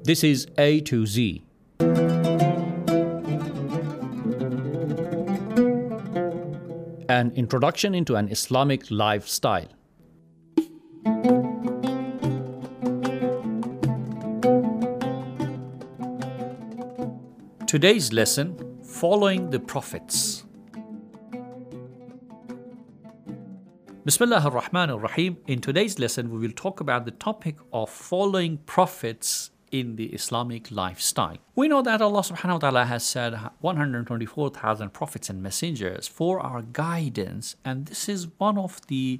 This is A to Z. An introduction into an Islamic lifestyle. Today's lesson, Following the Prophets. Bismillah ar-Rahman ar-Rahim. In today's lesson, we will talk about the topic of following prophets in the Islamic lifestyle. We know that Allah subhanahu wa ta'ala has said 124,000 prophets and messengers for our guidance, and this is one of the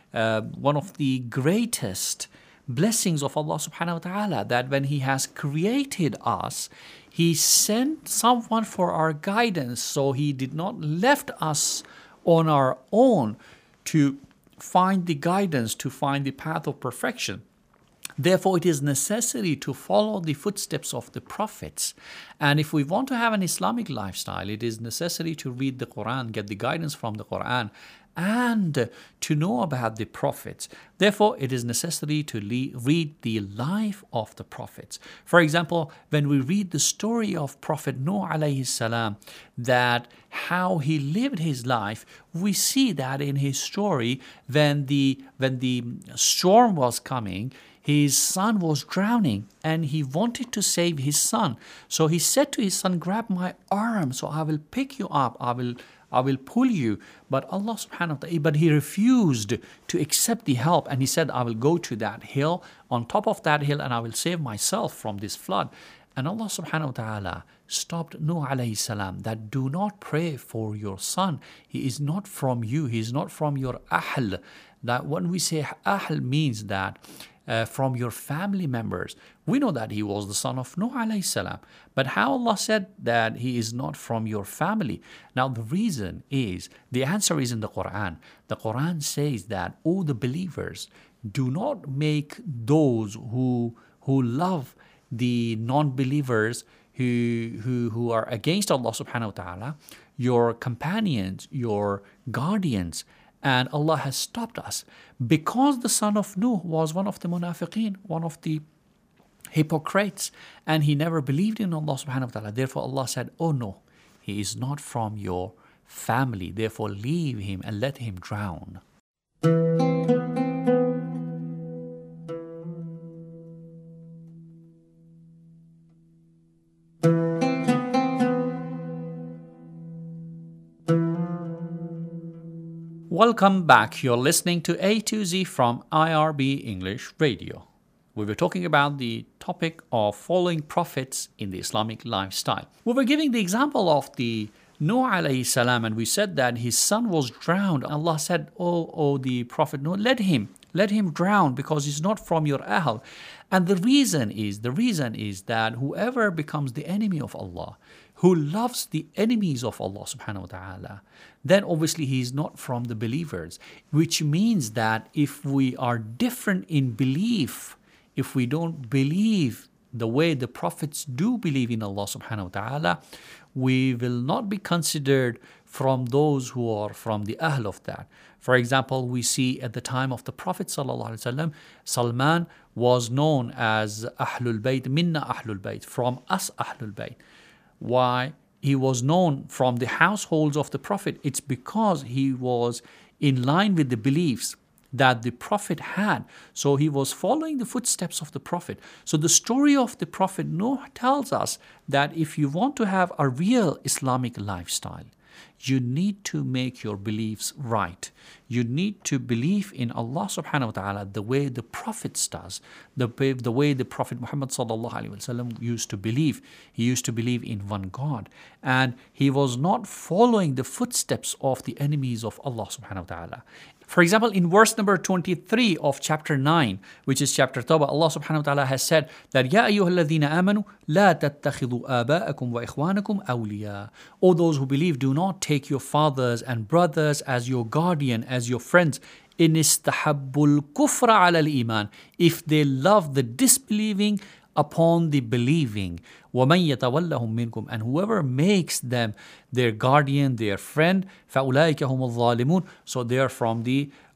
greatest blessings of Allah subhanahu wa ta'ala, that when He has created us, He sent someone for our guidance. So He did not left us on our own to find the guidance, to find the path of perfection. Therefore, it is necessary to follow the footsteps of the prophets. And if we want to have an Islamic lifestyle, it is necessary to read the Quran, get the guidance from the Quran, and to know about the prophets. Therefore, it is necessary to read the life of the prophets. For example, when we read the story of Prophet Nuh alayhi salam, that how he lived his life, we see that in his story, when the storm was coming, his son was drowning and he wanted to save his son. So he said to his son, grab my arm so I will pick you up, I will pull you. But Allah subhanahu wa ta'ala, but he refused to accept the help, and he said, I will go to that hill, on top of that hill, and I will save myself from this flood. And Allah subhanahu wa ta'ala stopped Nuh alayhi salam, that do not pray for your son. He is not from you. He is not from your ahl. That when we say ahl means that from your family members. We know that he was the son of Nuh alayhi salam. But how Allah said that he is not from your family? Now the reason is, the answer is in the Quran. The Quran says that, all the believers, do not make those who love the non-believers who are against Allah subhanahu wa ta'ala, your companions, your guardians. And Allah has stopped us because the son of Nuh was one of the munafiqeen, one of the hypocrites, and he never believed in Allah subhanahu wa ta'ala. Therefore Allah said, oh no, he is not from your family. Therefore leave him and let him drown. Welcome back. You're listening to A to Z from IRB English Radio. We were talking about the topic of following prophets in the Islamic lifestyle. We were giving the example of the Nuh alayhi salam, and we said that his son was drowned. Allah said, oh the Prophet Nuh, let him drown because he's not from your ahl. And the reason is that whoever becomes the enemy of Allah, who loves the enemies of Allah subhanahu wa ta'ala, then obviously he is not from the believers. Which means that if we are different in belief, if we don't believe the way the prophets do believe in Allah subhanahu wa ta'ala, we will not be considered from those who are from the ahl of that. For example, we see at the time of the Prophet sallallahu alaihi wasallam, Salman was known as Ahlul Bayt, Minna Ahlul Bayt, from us Ahlul Bayt. Why? He was known from the households of the Prophet. It's because he was in line with the beliefs that the Prophet had. So he was following the footsteps of the Prophet. So the story of the Prophet Noah tells us that if you want to have a real Islamic lifestyle, you need to make your beliefs right. You need to believe in Allah subhanahu wa ta'ala the way the prophets does, the way the Prophet Muhammad sallallahu alaihi wasallam used to believe. He used to believe in one God, and he was not following the footsteps of the enemies of Allah subhanahu wa ta'ala. For example, in verse number 23 of chapter 9, which is chapter Tawbah, Allah subhanahu wa ta'ala has said that, يَا أَيُّهَا الَّذِينَ آمَنُوا لَا تَتَّخِذُوا آبَاءَكُمْ وَإِخْوَانَكُمْ أَوْلِيَاءَ. O those who believe, do not take your fathers and brothers as your guardian, as your friends. إِنِ اسْتَحَبُّوا الْكُفْرَ عَلَى الْإِيمَانِ. If they love the disbelieving upon the believing. وَمَنْ يَتَوَلَّهُمْ مِنْكُمْ. And whoever makes them their guardian, their friend, فَأُولَٰئِكَ هُمُ الظَّالِمُونَ. So they are from the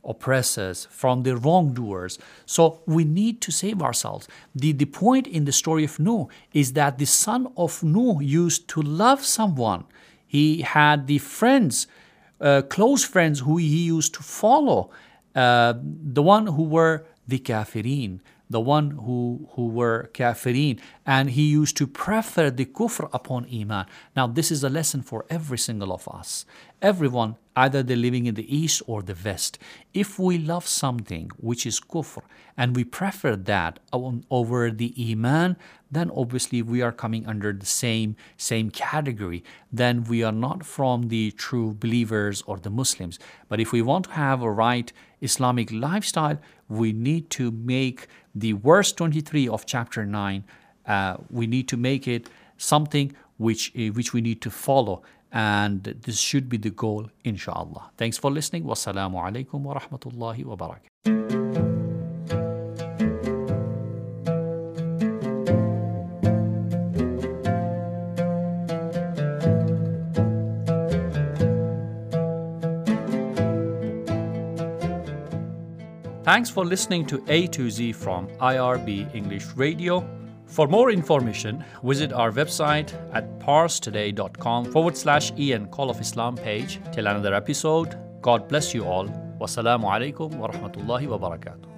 oppressors, from the wrongdoers. So we need to save ourselves. The point in the story of Nuh is that the son of Nuh used to love someone. He had the friends, close friends who he used to follow, the one who were the kafirin, the one who were kafirin, and he used to prefer the kufr upon iman. Now this is a lesson for every single of us. Everyone, either they're living in the east or the west. If we love something which is kufr and we prefer that over the iman, then obviously we are coming under the same category. Then we are not from the true believers or the Muslims. But if we want to have a right Islamic lifestyle, we need to make the verse 23 of chapter 9, we need to make it something which we need to follow. And this should be the goal, inshallah. Thanks for listening. Wassalamu alaikum wa rahmatullahi wa barakatuh. Thanks for listening to A to Z from IRB English Radio. For more information, visit our website at parstoday.com/EN Call of Islam page. Till another episode, God bless you all. Wassalamu alaikum wa rahmatullahi wa barakatuh.